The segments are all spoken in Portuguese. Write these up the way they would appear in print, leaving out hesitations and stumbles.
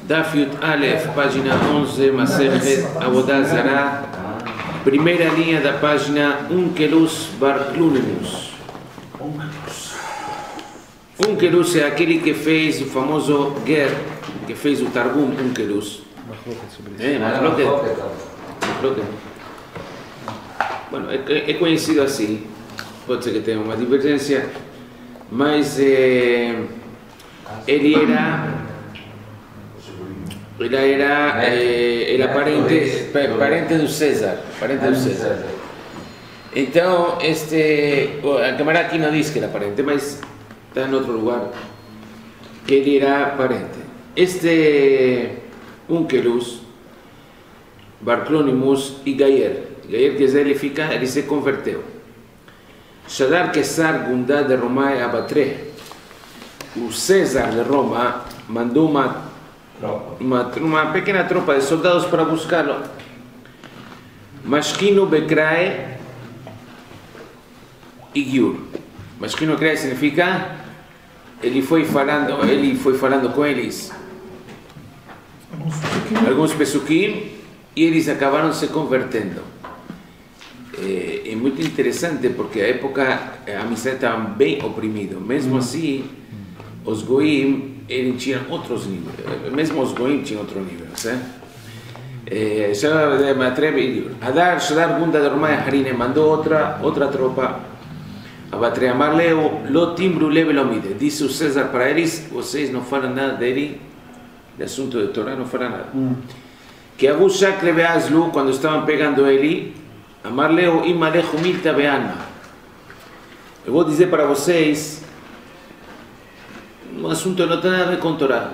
Daf Yud Aleph, página 11, Masechet Avodah Zarah, primeira linha da página Unkelus Bar Clunimus. Unkelus é aquele que fez o famoso Ger, que fez o Targum Unkelus. Bueno, é conhecido assim, pode ser que tenha uma divergência, mas ele era parente do César, Então, a câmera aqui não diz que era parente, mas está em outro lugar, que ele era parente. Unkelus, Bar Clunimus e Gayer, quer dizer, ele se converteu. Shadar Kesar Gundá de Roma e Abatre. O César de Roma mandou uma pequena tropa de soldados para buscá-lo. Mashkinu Bekrae e Giur. Mashkinu Bekrae significa ele foi falando com eles alguns pesukim e eles acabaram se convertendo. É muito interessante porque a época a Israel estava bem oprimido. Mesmo assim, os goim eles tinham outros níveis. Mesmo os goim tinham outro nível, certo? Shadar Gunda de Roma Harine mandou outra tropa a bater a Marleu, lo timbru leve lo mide. Disse o César para eles: vocês não falam nada dele, de assunto de Torá, não falam nada. Que Abu Shakle Beazlu, quando estavam pegando ele, Amarleu imalechu milta be'alma. Eu vou dizer para vocês um assunto não tem nada a ver com Torá.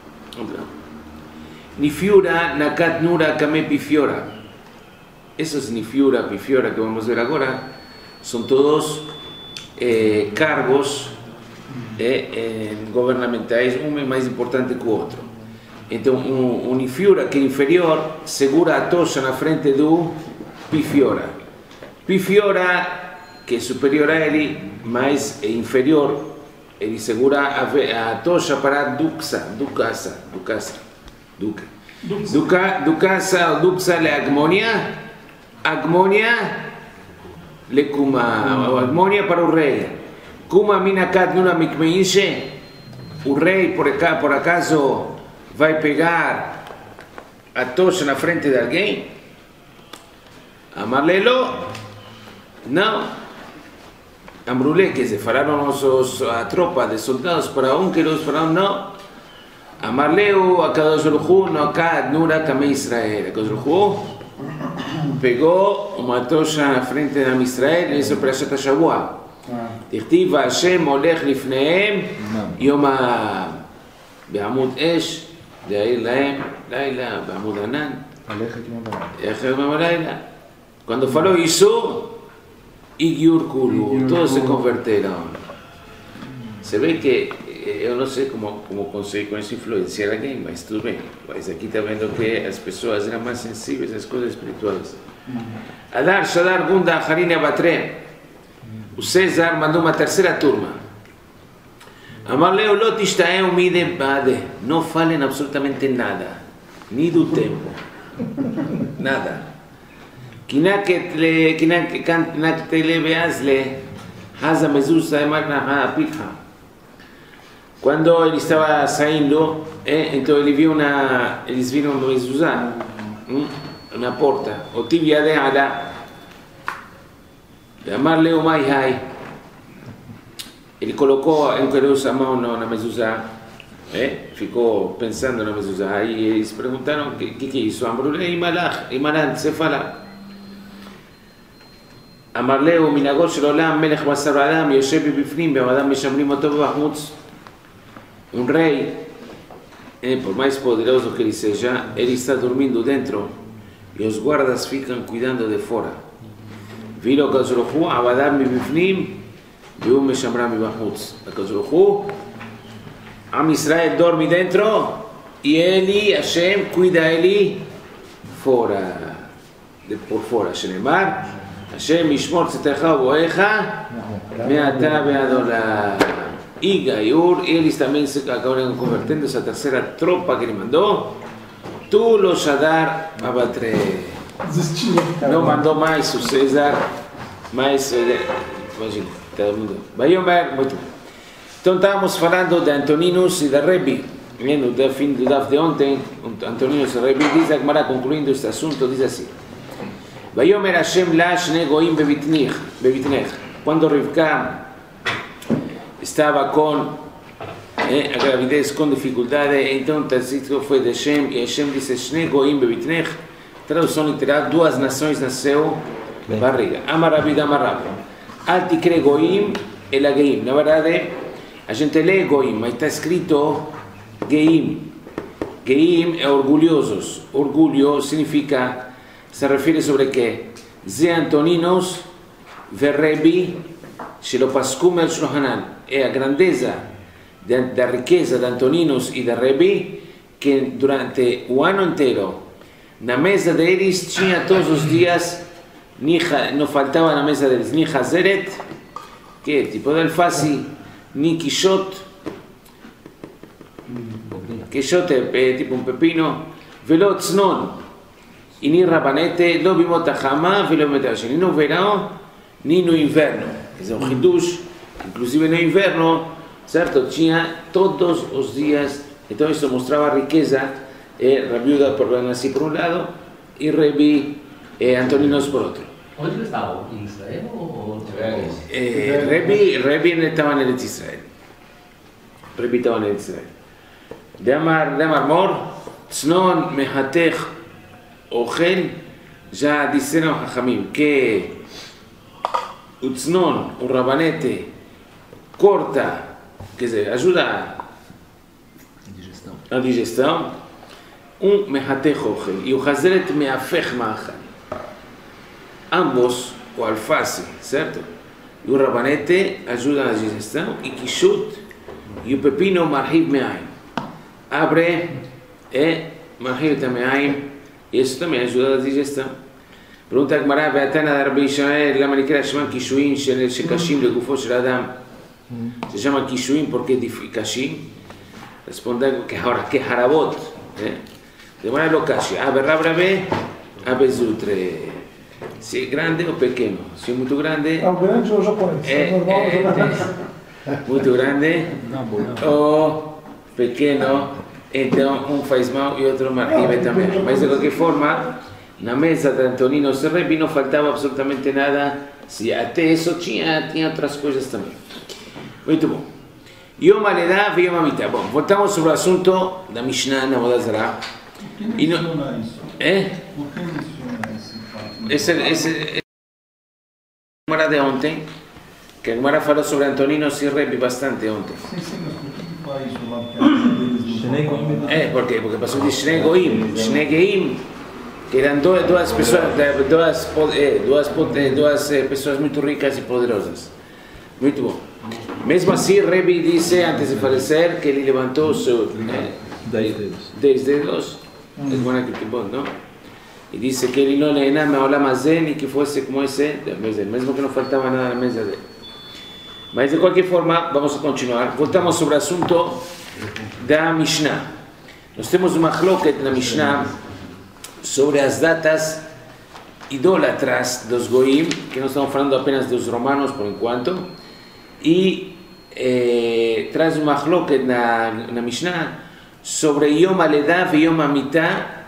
Nifiura nakat nura kame pifiora. Esses nifiura, pifiora que vamos ver agora são todos cargos governamentais, um é mais importante que o outro. Então, um nifiura que é inferior segura a tocha na frente do pifiora. Pifiora, que é superior a ele, mas é inferior, ele segura a tocha para ducasa le agmonia le kuma, agmonia para o rei. Kuma minakat nuna mikmeinche, o rei por acaso vai pegar a tocha na frente de alguém? Amarlelo? Não. Amrulé, que se falaram a tropa de soldados para Unkelus, falaram não. Amarleu, a Kadosh Baruch Hu, no Kad Nura Kame Israel. A Kadosh Baruch Hu pegou uma tocha na frente de Israel, isso para Shat HaShavua. Tirtiv Hashem olech lifnehem, Yoma Be'amud Esh, De'ir Lahem, Laila, Be'amud Anan. Quando falou isso, Igiur Kulu, todos se converteram. Se vê que, eu não sei como consequência influenciar alguém, mas tudo bem. Mas aqui está vendo que as pessoas eram mais sensíveis às coisas espirituais. Adar Shadar Gunda Harine Abatre. O César mandou uma terceira turma. Amarleu Lot Ishtaem Mide Bade. Não falem absolutamente nada, nem do tempo. Nada. Quando ele estava saindo, então eles viram uma mezuzá na porta. O tibia de ala. Amarleu mai hai. Ele colocou a mão na mezuzá. Ficou pensando na mezuzá. Aí eles perguntaram: o que é isso? Amrulei imalach, se fala. Amarleu, minagor shel olam, melech basar adam, yoshev bifnim, be'adam mishamrim oto b'bachutz. Um rei, por mais poderoso que ele seja, ele está dormindo dentro e os guardas ficam cuidando de fora. Viram que Kadosh Baruch Hu, abadam bifnim, be'u mishamram b'bachutz. Kadosh Baruch Hu, Am Israel dorme dentro e ele, Hashem, cuida ele fora, por fora. Shenemar, Hashem yishmor tzedakah u'ohecha me'ata ve'ad olam. y Gayur, y ellos también se acabaron convirtiendo esa tercera tropa que le mandó. Tú lo Shadar Abatre. No mandó más su César, más, imagina, todo mundo. Vayomer, muito bem. Então estávamos falando de Antoninus e da Rebbe, no fim do DAF de ontem, Antoninus e Rebbe, diz a Gemara, concluindo este assunto, diz assim: Vayomer Hashem la shne goim bevitnech. Quando Rivka estava com a gravidez com dificuldade, então o tecido foi de Hashem, e Hashem disse: Shne goim bevitnech. Tradução literal: duas nações nasceu na barriga. Amar Rabbi Amar Rabbi. Al tikre goim el ageim. Na verdade, a gente lê goim, mas está escrito geim. Geim é orgulhosos. Orgulho significa, se refere sobre quê? Ze Antoninos verrebi shelo paskum el shulhanan. É a grandeza da riqueza de Antoninos e da Rebbe, que durante o ano inteiro na mesa deles tinha todos os dias, não faltava na mesa deles ni hazeret, que é tipo de alface, ni quixote, quixote é tipo pepino, velo tznon, e ni rabanete, lo bimot hama, velo metashe, ni no verão, ni no inverno. Quer dizer, hidush, inclusive no inverno, certo? Tinha todos os dias. Então isso mostrava a riqueza. Rabiuda por Benassi por un lado y Rebbe Antoninos por otro. ¿Dónde estaba? ¿En Israel o Rebbe estaba en el Israel. Rebbe estaba en el Israel. De Amar Mor, Tznon Mehatech Ochel, ya dijeron Jajamim que Utznon, un rabanete, corta, que se ayuda a digestão. Mehatech Ochel e o Hazeret Meafech Ma'achal. Ambos, o alface, certo? E o rabanete ajuda na digestão, e quixut e o pepino marhib me'aim. Abre marhib me'aim, e isso também ajuda na digestão. Pergunta a Gemara, Beatana da Rabbi Ishmael, lama nikra shman kishuim shekashim legufo shel adam. Se chama kishuim porque é kashim. Responde que ahora que harabot, de manera local, abre, abezutre. Se é grande ou pequeno, se é muito grande, é grande ou japonês, muito grande ou pequeno, então um faz mal e outro marribe também. Mas de qualquer forma, na mesa de Antonino Serrebi não faltava absolutamente nada, se até isso tinha outras coisas também. Muito bom. Yom Aledah e Yom Amitah. Bom, voltamos sobre o assunto da Mishnah na Avodah Zarah. Por que menciona isso? Por que menciona esse fato? Esse Gemara de ontem, que a Gemara falou sobre Antonino Serrebi bastante ontem. Sim, mas por que fala isso lá? Porque porque passou de Shnei Goim, que eram duas pessoas muito ricas e poderosas. Muito bom. Mesmo assim, Rebbe disse, antes de falecer, que ele levantou seus 10 dedos, é buena que bom, não? E disse que ele não lhe me olhava mais e que fosse como esse da mesa, mesmo que não faltava nada na mesa dele. Mas de qualquer forma, vamos continuar. Voltamos sobre o assunto da Mishnah. Nós temos uma machloket na Mishnah sobre as datas idólatras dos Goim, que não estamos falando apenas dos romanos por enquanto, e traz uma machloket na Mishnah sobre Yom Aledah e Yom Amitah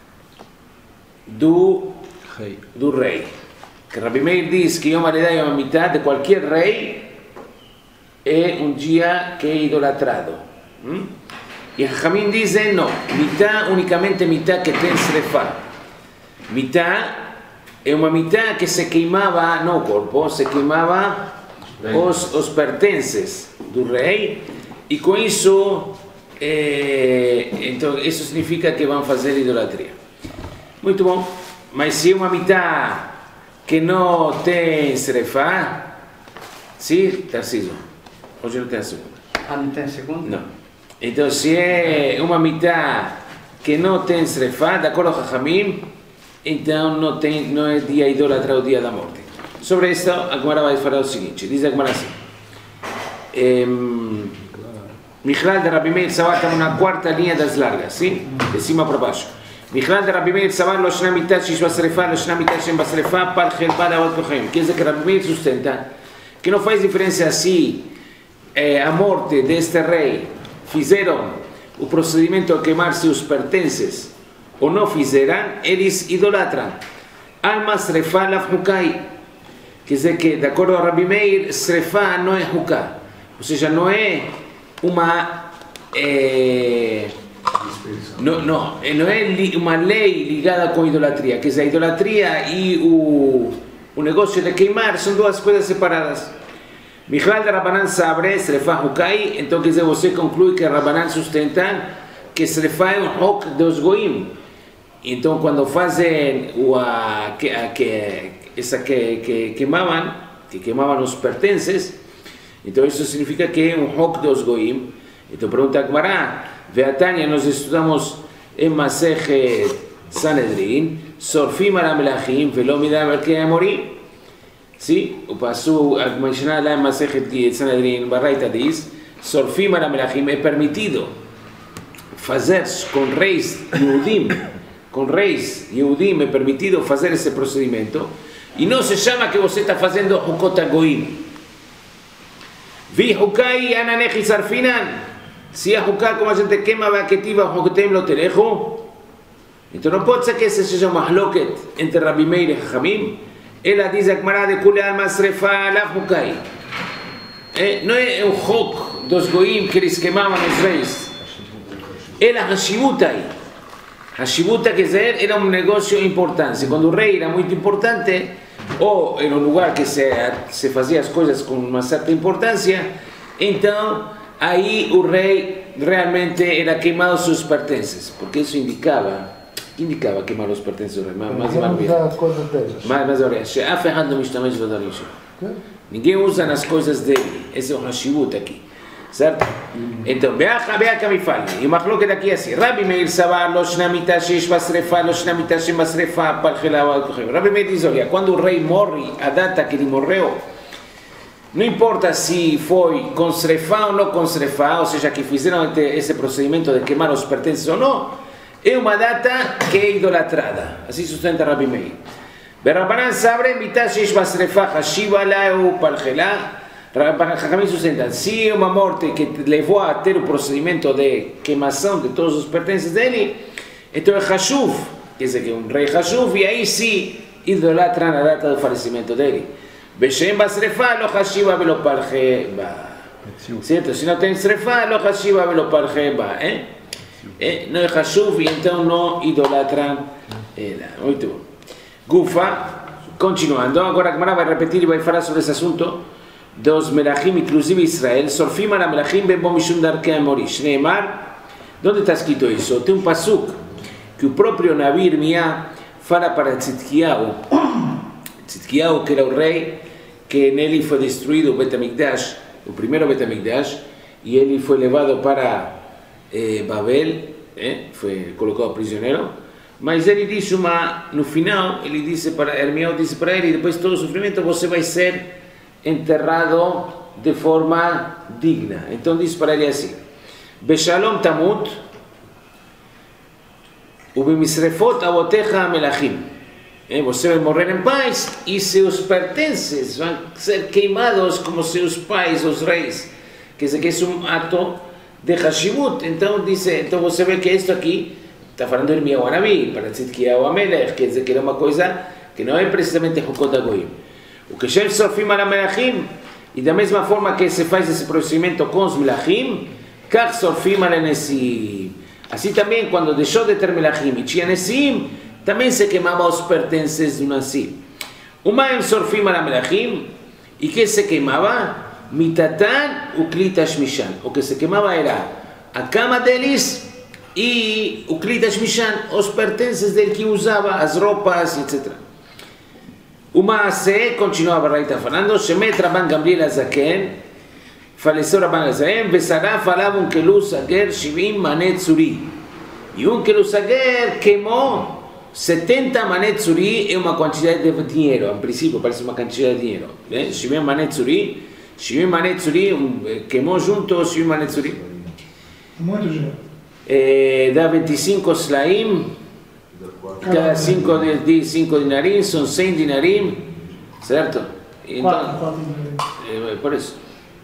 do rei. Que Rabbi Meir diz que Yom Aledah e Yom Amitah de qualquer rei é um dia que é idolatrado. E Jajamim dizem não, Mitah, unicamente Mitah que tem Srefá. Mitah é uma Mitah que se queimava, não o corpo, se queimava os pertences do rei, e com isso, então isso significa que vão fazer idolatria. Muito bom, mas se uma Mitah que não tem Srefá, sim, Tarcísio, hoje não tem a segunda. Ah, não tem a segunda? Não. Então, se é uma Mitah que não tem Srefá, de acordo com Jajamim, então não é dia idólatra, o dia da morte. Sobre isso, a Gemara vai falar o seguinte, diz a Gemara assim: Michlal de Rabbi Meir Sabar está una cuarta línea das largas, ¿sí? De cima para baixo. Michlal de Rabbi Meir Sabar, lo shna mitat shish basrefa, lo shna mitat shem basrefa, par gel para abat kohem. Quer dizer que Rabbi Meir sustenta que não faz diferença se a morte deste rei fizeram o procedimento a queimar seus pertences ou não fizeram, eles idolatram. Alma srefa la hukai. Quer dizer que, de acordo a Rabbi Meir, srefa não é huká. Ou seja, não é uma... não é uma lei ligada com idolatria. Quer dizer, a idolatria e o negócio de queimar são duas coisas separadas. Michlal de Rabbanan Sabre, srefa hukai. Então, quer dizer, você conclui que Rabbanan sustentam que srefa é um hok dos goim. Então, quando fazem essa que queimavam os pertences, então isso significa que é um hok dos goim. Então, pergunta a Gemara, Veatania, nós estudamos em Masechet Sanedrin, Sorfim ala melachim, velo midam al que amorim. Sim, o passo a mencionar lá em Masechet Sanedrin, Baraita diz, Sorfim ala melachim, é permitido fazer com reis Yehudim, com reis Yehudim é permitido fazer esse procedimento e não se chama que você está fazendo Hukot Goim. Vi Hukai Ananechi Sarfinan. Se a Hukai, como a gente queima a Ketiva Hukotem lo telejo, então não pode ser que esse seja uma mahloket entre Rabbi Meir e Chachamim. Ela diz a Gemara de Kule Alma Srefa la Hukai. Não é o Hok dos Goim que eles queimavam os reis. Ela Hashibutai. Hashibuta, quer dizer, era um negócio importante. Quando o rei era muito importante, ou era um lugar que se fazia as coisas com uma certa importância, então aí o rei realmente era queimado seus pertences, porque isso indicava queimar os pertences do rei. Ninguém usa nas coisas dele. Esse é o Hashibuta aqui. certo? Então, veja que me fale. E uma מחלוקת aqui assim. Rabbi Meir Sabar, לא שנה מיתה שיש בשרפה, לא שנה מיתה שבשרפה, פלחלה ועל Rabbi Meir diz, olha, quando o rei morre, a data que ele morreu, não importa se foi com srefá ou não com srefá, ou seja, que fizeram esse procedimento de queimar os pertences ou não, é uma data que é idolatrada. Assim sustenta Rabbi Meir. Berrabanan sabre mitá שיש בשרפה, חשיבה לה ופלחלה. Jajamim sustenta, se é uma morte que levou a ter o procedimento de queimação de todos os pertences dele, então é Hashuv, quer dizer que é um rei Hashuv, e aí sim idolatram a data do falecimento dele. Beshem basrefá, lo Hashiva velo parcheba. Certo? Se não tem srefá, lo Hashiva velo parcheba. Não é Hashuv, e então não idolatram ela. Muito bom. Gufa, continuando, agora a Gemara vai repetir e vai falar sobre esse assunto dos melachim, inclusive Israel, sorfim ala melachim ben bom mishum darkei amorish. Neymar, onde está escrito isso? Tem um pasuk que o próprio Nabi Irmiá fala para Tzidkiyahu, que era o rei, que nele foi destruído o Bet HaMikdash, o primeiro Bet HaMikdash, e ele foi levado para Babel, foi colocado prisioneiro, mas ele disse no final, ele disse para Irmiá, disse para ele, depois de todo o sofrimento você vai ser enterrado de forma digna. Então diz para ele assim: Beshalom tamut ubimisrefot avotecha melachim. Você vai morrer em paz e seus pertences vão ser queimados como seus pais, os reis. Quer dizer que é um ato de hashivut. Então você vê que isto aqui está falando de Irmiyahu Hanavi para Tzidkiyahu Amelech, quer dizer que era uma coisa que não é precisamente Hukot HaGoyim. O que Shem sorfim ala melachim, e da mesma forma que se faz esse procedimento com os melachim, kach sorfim ala nesim. Assim também, quando deixou de ter melachim e tinha nesim, também se queimava os pertences do nesim. Uma sorfim ala melachim, e que se queimava? Mitatan u kli tashmishan. O que se queimava era a cama deles e o kli tashmishan, os pertences dele que usava, as roupas, etc. Uma se continuava a Raita falando, Shemet Rabban Gamliel Azaken, faleceu Rabban Azaken, Besará falava kelus ager 70 manet tzuri. E kelus ager queimou 70 manet tzuri, é uma quantidade de dinheiro, em princípio parece uma quantidade de dinheiro. 70 manet tzuri, Shivim Manetzuri, quemó juntos Shivim Manetzuri. Muito dinheiro. Da 25 slaim, cada 5 dinarim, son 100 dinarim, ¿cierto? Quatro. Por eso.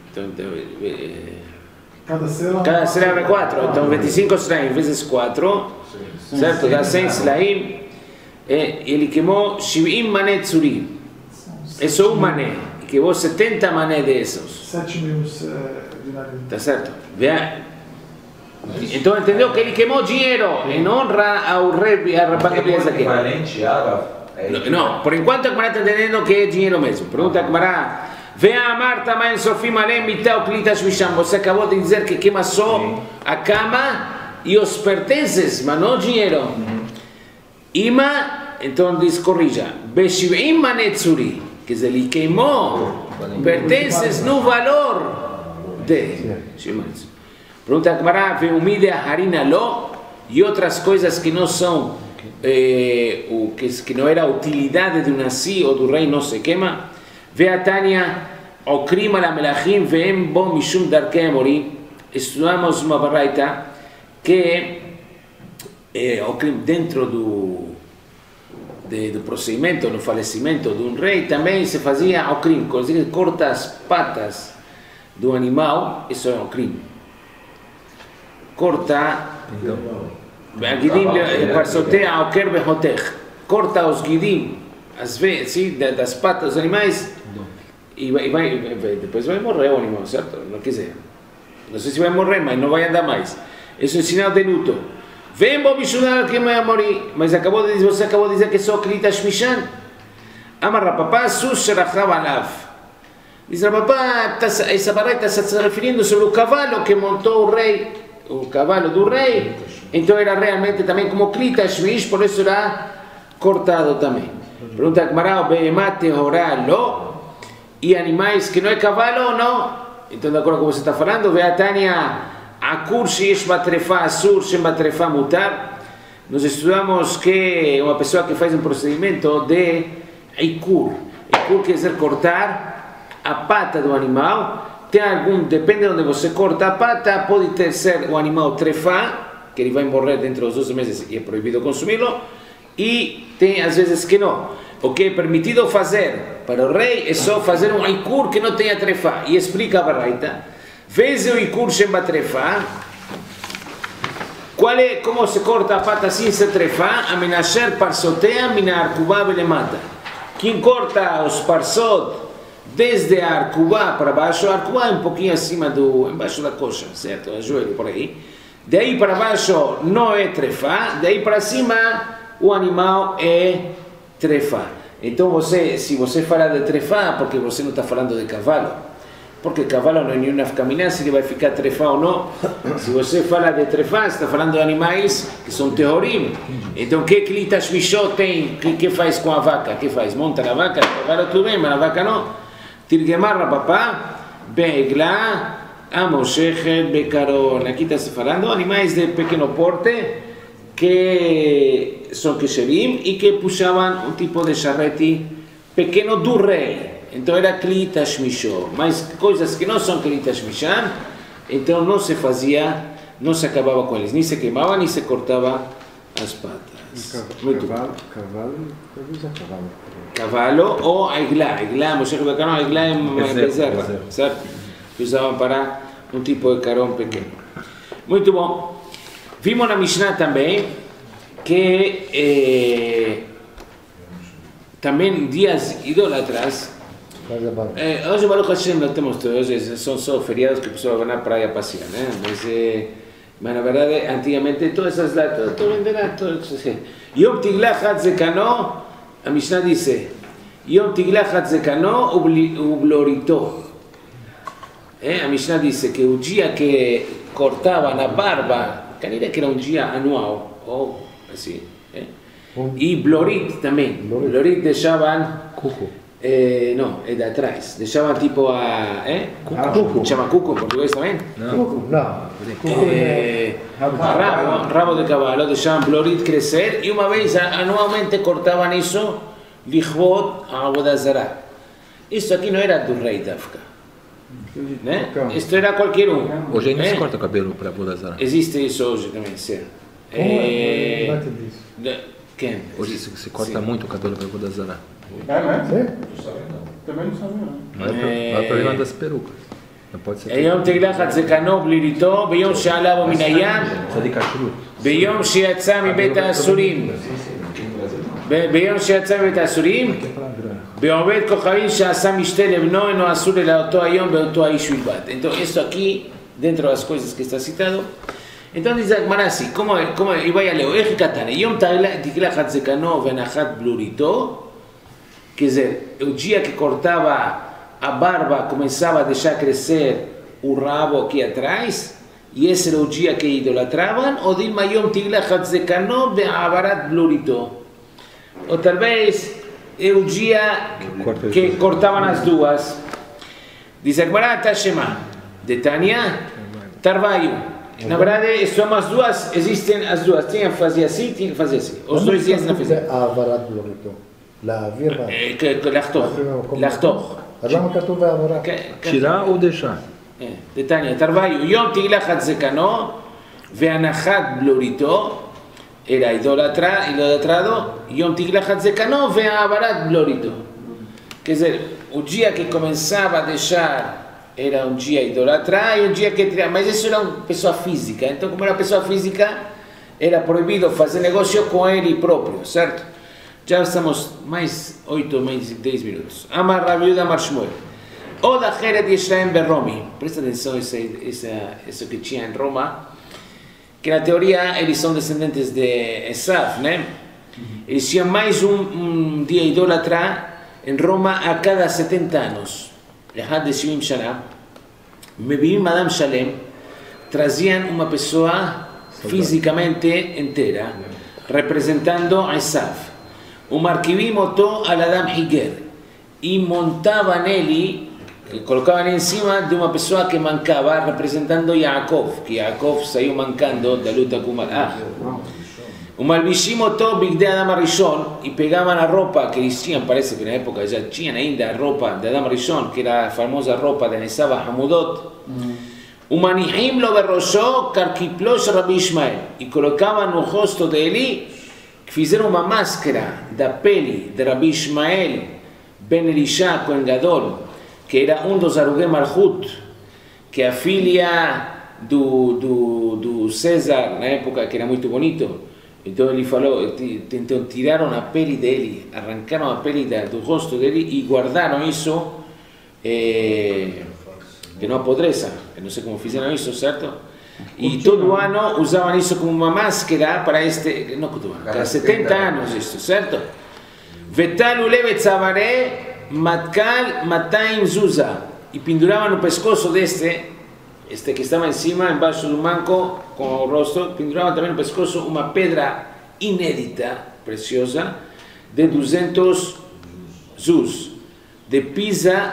Cada cera era 4, entonces 25 slaim vezes 4, ¿cierto? Da 100 slaim, y él quemó Shivim Manetzuri. Eso un mané, y quemó 70 mané de esos. 7.000 dinarim. ¿Está cierto? Vea. Entonces entendió que él quemó dinero en honra a un rey, a Rabá Gamliel Zaken. No, por enquanto Akmará está entendiendo que es dinero mesmo. Pregunta Akmará, vea a Marta Maen Sofim Alem Mitao Klitash Misham. Você acabou de dizer que quema só a cama e os pertences, mas não dinheiro. Ima, então diz, corrija, Beshivim Manetzuri, quer dizer, ele queimou pertences no valor de Shivim Manetzuri. Pregunta Akmará, ve umide a harina lo e outras coisas que não são, que não era a utilidade de um nasi ou do rei, não se queima. Ve a Tânia, o crima la melachim, veem bom mishum darkei amori. Estudamos uma baraita que dentro do procedimento, no falecimento de um rei, também se fazia o crime, corta as patas do animal, isso é o crime. Corta corta os guidim, às vezes, sim, das patas dos animais e depois vai morrer o animal, certo? Não quiser. Não sei se vai morrer, mas não vai andar mais. Isso é sinal de luto. Vem bom mishudar que vai morrer, mas você acabou de dizer que só Klitash Mishan. Amar Rapapá, sus sherachava alav. Diz Rapapá, essa baraita está se referindo sobre o cavalo que montou o rei. O cavalo do rei, então era realmente também como Klitash Mish, por isso era cortado também. Pergunta Akmará, o Behemate Horalo, e animais que não é cavalo, não? Então, de acordo com o que você está falando, ve a Tânia, Akur Sheish Batrefa Asur, Shem Batrefa Mutar. Nós estudamos que uma pessoa que faz um procedimento de Ikur. Ikur quer dizer cortar a pata do animal. Tem depende de onde você corta a pata, pode ser o animal trefá, que ele vai morrer dentro dos 12 meses e é proibido consumi-lo, e tem às vezes que não. O que é permitido fazer para o rei é só fazer um ikur que não tenha trefá. E explica a baraita, vez o ikur sem trefá, como se corta a pata sem ser trefá, a menasher parsotea, mina arkubá belemata. Quem corta os parsot desde a arcubá para baixo, a arcubá é um pouquinho acima embaixo da coxa, certo? O joelho por aí. Daí para baixo não é trefá, daí para cima o animal é trefá. Então se você fala de trefá, porque você não está falando de cavalo, porque cavalo não é nenhuma nafkamina se ele vai ficar trefá ou não. Se você fala de trefá, você está falando de animais que são teorim. Então, que Klitash Mishot tem, que faz com a vaca? Que faz? Monta na vaca, o cavalo tudo bem, mas a vaca não. Tirgemar Rapapá, Begla, Amoshechet, Becaron. Aqui está se falando animais de pequeno porte que são Kesherim e que puxavam um tipo de charrete pequeno do rei. Então era Klitash Mishot. Mas coisas que não são Klitash Mishan, então não se fazia, não se acabava com eles. Nem se queimava, nem se cortava as patas. Muito bom. Cavalo ou a igla, Moshe Becaron, a igla é bezerra, certo? Que usavam para um tipo de carão pequeno. Muito bom. Vimos na Mishnah também que também dias idólatras. Hoje Baruch Hashem não temos tudo, hoje são só feriados que a pessoa vai na praia passear, né? Mas na verdade, antigamente todas essas datas, todo venderá, todo isso. Yom Tiglah Hatzekano, a Mishnah dice, Yom Tiglah Hatzekano ublorito. A Mishnah dice que o dia que cortavam a barba, canira que era um dia anual, ou assim, e blorit também. Blorit deixavam no, é de atrás. Deixavam tipo a... Cuco. Chama cuco em português também? Cuco, não. Rabo de cavalo, deixavam blorit crescer e uma vez anualmente cortavam isso, lichvot a Avodah Zarah. Isso aqui não era do rei Dafka. Né? Isto era qualquer um. Hoje ainda se corta o cabelo para Vodazara. Existe isso hoje também, sim. Não entendi isso. Quem? Hoje se corta muito o cabelo para Vodazara. Sim? Também não sabia, não. Não é problema das perucas. Não pode ser. היום תגלחת זקנו בליליתו, ביום שעלה מן הים, צדיק השרות. ביום שיצא מבית האסורים, ביום שיצא מבית האסורים, בעובד כוכבים שעשה משתה לבנו, אינו אסור אלא אותו היום באותו האיש בלבד. Entonces, esto aquí, dentro de las cosas que está citado, entonces dice Agmará así, como y vaya leo, איך קטן, היום תגלחת זקנו והנחת בלוריתו, quer dizer, o dia que cortava a barba, começava a deixar crescer o rabo aqui atrás, e esse era o dia que idolatravam, ou Dilma Yom Tiglachat Zekano Be'avarat Blurito. Ou talvez é o dia que cortavam as duas. Diz Agmará Tashema, de Tânia, Tarvaio. Na verdade, são as duas, existem as duas. Tinha que fazer assim, tinha que fazer assim. Os dois dias não fizeram. העברת בלוריתו. להעביר לחתוך. אז למה כתוב העברה? Tirar ou deixar? דתניא, תרוויו, יום תגלחת זקנו והנחת בלוריתו, era idolatrado, יום תגלחת זקנו והעברת בלוריתו. Quer dizer, o dia que começava a deixar era um dia idolatrar e um dia que tirava, mas isso era uma pessoa física, então como era pessoa física, era proibido fazer negócio com ele próprio, certo? Já estamos mais 8 mais 10 minutos. Amar Rabiuda Amar Shmuel. O da Heret Yeshlaim Berromi. Presta atenção isso que tinha em Roma. Que na teoria eles são descendentes de Esav, né? Eles tinham mais um dia idólatra em Roma a cada 70 anos. Lehad de Shivim Shana. Mebim Madame Shalem. Traziam uma pessoa fisicamente inteira, representando a Esav. O marquivim אותו על אדם חיגר, e montavam nele, colocavam em cima de uma pessoa que mancava, representando Yaakov, que Yaakov saiu mancando da luta com Malach. O malbishim אותו בגדי אדם הראשון, e pegavam a roupa que eles tinham, parece que na época já tinham ainda a roupa de Adam הראשון, que era a famosa roupa de Nesav Hamudot, ומניחים לו בראשו כרכפלו של רבי ישמעאל, e colocavam no rosto dele, que fizeram uma máscara da pele de Rabi Ishmael Ben Elisha Kohen Gadol, que era dos Arugei Malchut, que a filha do César, na época, que era muito bonito. Então ele falou, então tiraram a pele dele, arrancaram a pele do rosto dele e guardaram isso, que não apodreça, que não sei como fizeram isso, certo? E todo ano usavam isso como uma máscara para cada 70 anos isso, certo? Vetal ulevet savare matkal mataim zuza, e penduravam no pescoço este que estava em cima, embaixo do manco, com o rosto, penduravam também no pescoço uma pedra inédita, preciosa, de 200 zuz, de pisa,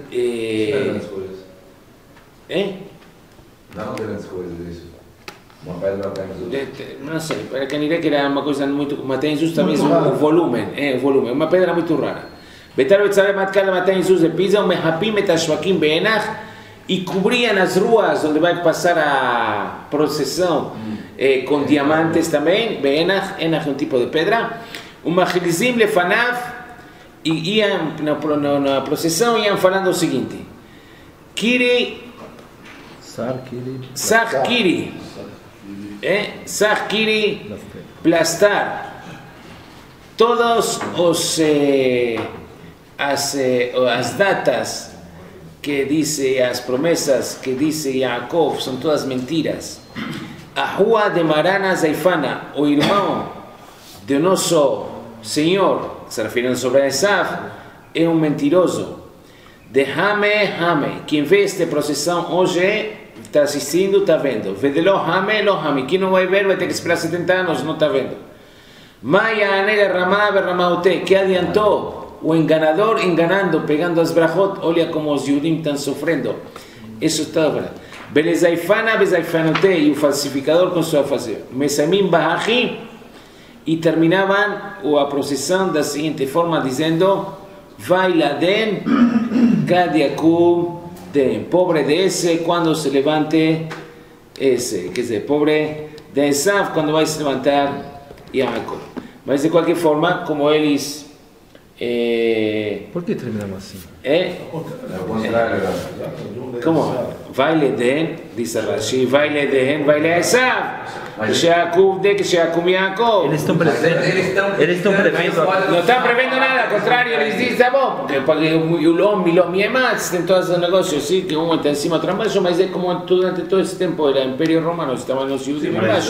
Não grandes coisas isso. Uma pedra tem não sei, para quem diria que era uma coisa muito, mas tem justamente o volume, uma pedra muito rara. Betar Betzare Matkal Matem Jesus de Pisa, o Mehapim Etashvakim Beenach, e cobriam as ruas onde vai passar a procissão com diamantes também, Beenach, Enach é um tipo de pedra, o Machilizim Lefanav, e iam na procissão iam falando o seguinte: Kiri Sarkiri, Sarkiri Plastar, todos as datas que dice, as promessas que dice Yaakov são todas mentiras. A rua de Marana Zaifana, o irmão de nosso Senhor, se referindo sobre a Esav, é um mentiroso. De Hame, quem vê esta procissão hoje está assistindo, está vendo. Vedelo Hame, quem não vai ver vai ter que esperar 70 anos, não está vendo. Maya Anel Ramá Berramaute, que adiantou o enganador enganando, pegando as brachot, olha como os Yudim estão sofrendo. Isso está verdade. Belezaifana Bezaifanote, e o falsificador com sua fazer. Mesamim Bahachi, e terminavam a procissão da seguinte forma, dizendo: Vai Laden, Kad Yakum pobre de ese cuando se levante ese, quer dizer, pobre de Esav quando vai se levantar Jacob. Mas de qualquer forma, como eles... Por que terminamos assim? Como? Vai Leden, diz Rashi, vai Leden, vai Le Esav. Jacob de que Jacob Jacob. Eles estão prevendo. Não está prevendo nada, ao contrário, eles dizem, tá bom, porque o Lom e Ematz tem todos os negócios assim, que um está em cima, outro embaixo, mas é como durante todo esse tempo era Império Romano, estavam os judeus embaixo.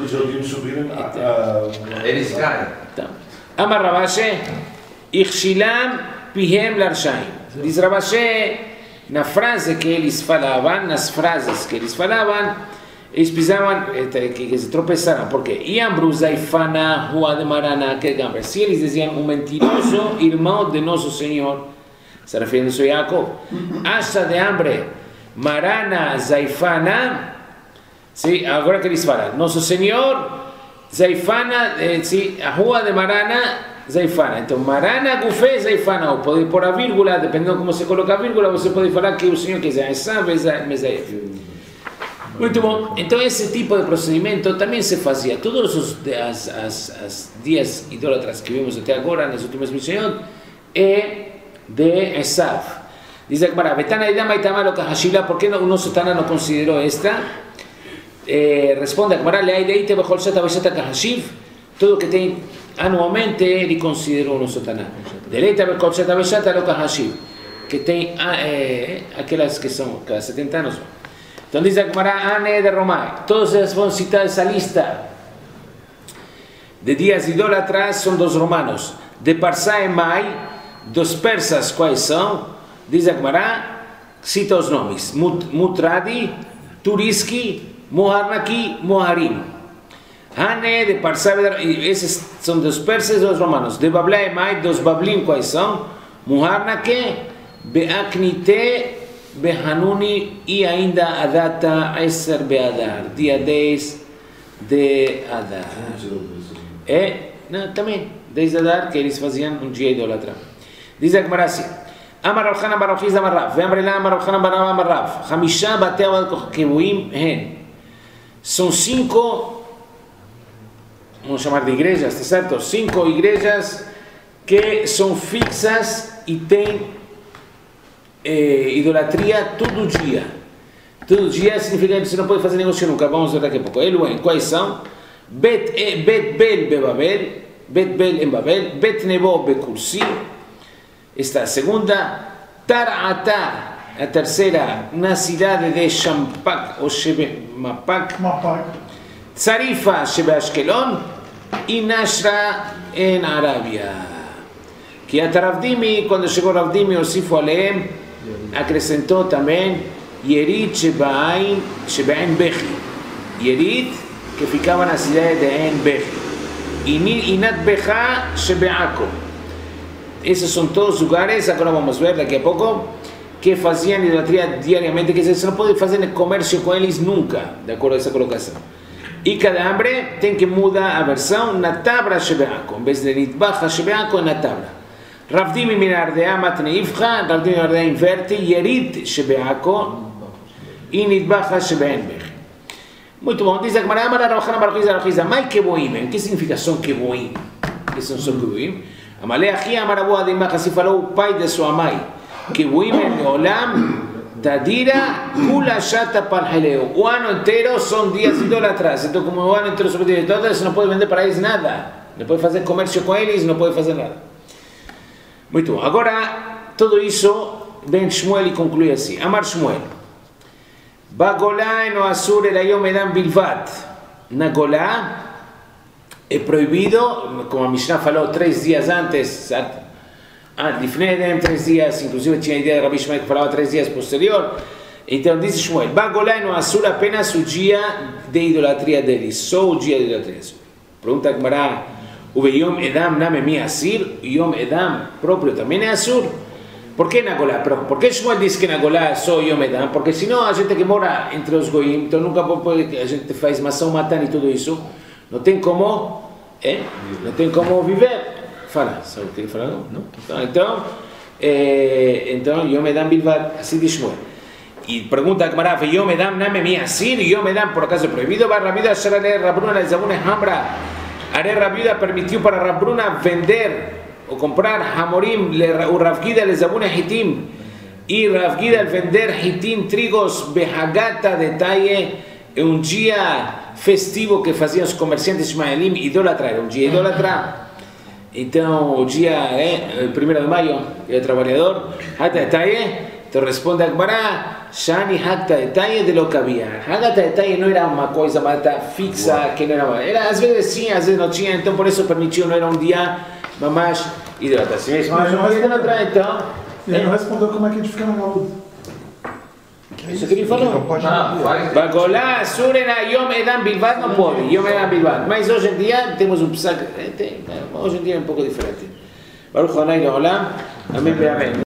Eles caem. Amar Rabashe, Ichshilam Pihem Larshaim. Diz Rabashe, na frase que eles falavam, nas frases que eles falavam, eles pisavam, que se tropeçaram, porque Iambru Zaifana, Rua de Marana, que gamber. Se eles diziam mentiroso irmão de nosso Senhor, se referindo a Jacob, acha de hambre, Marana Zaifana, sim, agora que eles falam, nosso Senhor, Zaifana, sim, a Rua de Marana, Zaifana. Então, Marana, Gufé, Zaifana, ou pode pôr a vírgula, dependendo como se coloca a vírgula, você pode falar que o Senhor quer dizer Esav, Mesaef. Muito bom. Então, esse tipo de procedimento também se fazia. Todos os dias idólatras que vimos até agora, nas últimas missões, é de Esav. Diz a Gemara, Betana Idama Itama lo Kahashila, por que o nosso Tana não considerou esta? Responde a Gemara, Leaideite Bechol Shata Beshata Kahashiv, tudo que tem anualmente ele considerou o nosso Tana. Deleita Bechol Shata Beshata lo Kahashiv, que tem aquelas que são cada 70 anos. Então diz a Gemara, Ane de Romai, todos eles vão citar essa lista de dias idólatras, são dos romanos. De Parsá e Mai, dos persas, quais são? Diz a Gemara, cita os nomes, Mutradi, Turiski, Moharnaki, Moharim. Ane de Parsá, esses são dos persas e dos romanos. De Bablá e Mai, dos Bablim, quais são? Moharnake, Beaknite, Behanuni e ainda a data Eser Beadar, dia 10 de Adar. Também, 10 de Adar, que eles faziam um dia idólatra. Diz a Gemara assim, Amar Rav Chanan bar Rav Chizda amar Rav, Ve'amar Ela amar Rav Chanan bar Rav amar Rav, Chamisha batei al Kebuim hen. São 5, vamos chamar de igrejas, está certo? 5 igrejas que são fixas e têm idolatria todo dia. Todo dia significa que você não pode fazer negócio nunca. Vamos ver daqui a pouco. Eluem, quais são? Bet Bel Bebabel, Bet Bel em Babel, Bet Nebo Bekursi. Esta é a segunda. Tar'ata, a terceira, na cidade de Shampak ou Shebemapak. Tzarifa Shebe-Ashkelon e Nashra em Arábia. Que a Ravdimi, quando chegou Ravdimi, Osifo Aleem, acrescentou também Yerit Shebe'en Bechi. Yerit, que ficava na cidade de En Bechi. E Nat Becha Shebe'ako. Esses são todos lugares, agora vamos ver daqui a pouco, que faziam idolatria diariamente, quer dizer, você não pode fazer comércio com eles nunca, de acordo com essa colocação. E cada hambre tem que mudar a versão na tabra Shebe'ako, em vez de Nitbacha Shebe'ako, na tabra. Ravdimi Minardea Matneivcha, Ravdimi Minardea inverte, Yerit Shebe'ako e Nitbacha Shebe'en Bechi. Muito bom, diz a Gemara, Amar Rav Chanan bar Rav Chizda, Mai Kebuim, que significa são Kebuim? Que são Kebuim? Amalei Achia Amar Abu Adimah, assim falou o pai de sua mãe, Kebuim en Olam, Tadira, Kula Shata Palheleu. O ano inteiro são dias idólatras, então como o ano inteiro são dias idólatras, você não pode vender para eles nada, não pode fazer comércio com eles, não pode fazer nada. Muito bom, agora tudo isso, vem Shmuel e conclui assim, Amar Shmuel, Bagolá no Asur el Ayom Edam Bilvat. Na Golá é proibido, como a Mishnah falou 3 dias antes, Lifnei 3 dias, inclusive tinha a ideia de Rabi Shmuel que falava 3 dias posterior. Então diz Shmuel, Bagolá no Asur apenas o dia de idolatria deles, só o dia de idolatria. Pergunta a Gemara, o Yom Edam name mi Asir, Yom Edam próprio também é Asur. ¿Por qué na Golá? ¿Por qué Shmuel dice que na Golá só Yom Edam? Porque senão a gente que mora entre os goim, então nunca pode, a gente faz maçã, matan e tudo isso, não tem como, não tem como viver. Fala, sabe o que ele fala? Não? Então, Yom Edam Bilvad, assim diz Shmuel. Y pregunta Gemara, yo me dan name mi asir, yo me dan por acaso prohibido. Va Rabiuda, ayer haré Rabruna la Zabuna Hambra. Haré Rabiuda permitió para Rabruna vender o comprar Hamorim, Ravgida le Zabuna Hitim. Y Ravgida al vender Hitim, trigos, Behagata, detalle, un día festivo que hacían los comerciantes Ismaelim, idólatra, era un día idólatra. Então, o dia 1º de maio, dia do trabalhador, Hagta detalle. Te responde a Gemara, Shani Hagta detalle de lo que había. Hagta detalle no era uma coisa fixa, que no era, às vezes sim, às vezes não tinha, então por isso permitiu, não era um dia, mas idólatra. Se mesmo, mas não idólatra, então. Ele não respondeu como é que a gente fica na gaúda. Isso que ele falou. Bagolá, Surena, Yom Edam Bilbao não pode, Yom Edam Bilbao. Mas hoje em dia temos um psaque, hoje em dia é um pouco diferente. Baruch Hanai Leolam, amém, amém.